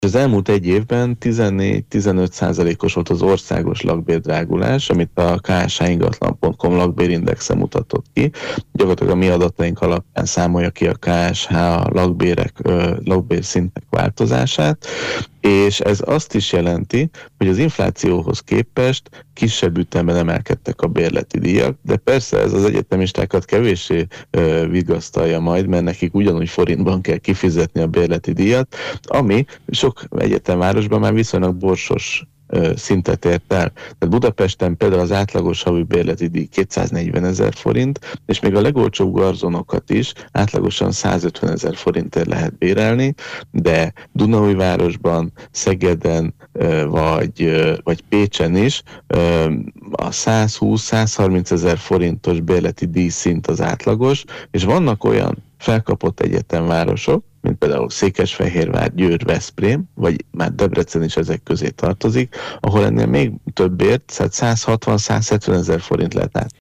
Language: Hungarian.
Az elmúlt egy évben 14-15%-os volt az országos lakbérdrágulás, amit a ksh-ingatlan.com lakbérindexe mutatott ki. Gyakorlatilag a mi adataink alapján számolja ki a KSH a lakbérszintek változását, és ez azt is jelenti, hogy az inflációhoz képest kisebb ütemben emelkedtek a bérleti díjak, de persze ez az egyetemistákat kevéssé vigasztalja majd, mert nekik ugyanúgy forintban kell kifizetni a bérleti díjat, ami sok egyetemvárosban már viszonylag borsos szintet ért el. Tehát Budapesten például az átlagos havi bérleti díj 240 000 forint, és még a legolcsóbb garzonokat is átlagosan 150 000 forintért lehet bérelni, de Dunaújvárosban, Szegeden vagy Pécsen is a 120-130 000 forintos bérleti díjszint az átlagos, és vannak olyan felkapott egyetemvárosok, mint például Székesfehérvár, Győr, Veszprém, vagy már Debrecen is ezek közé tartozik, ahol ennél még többért, 160-170 000 forint lehet át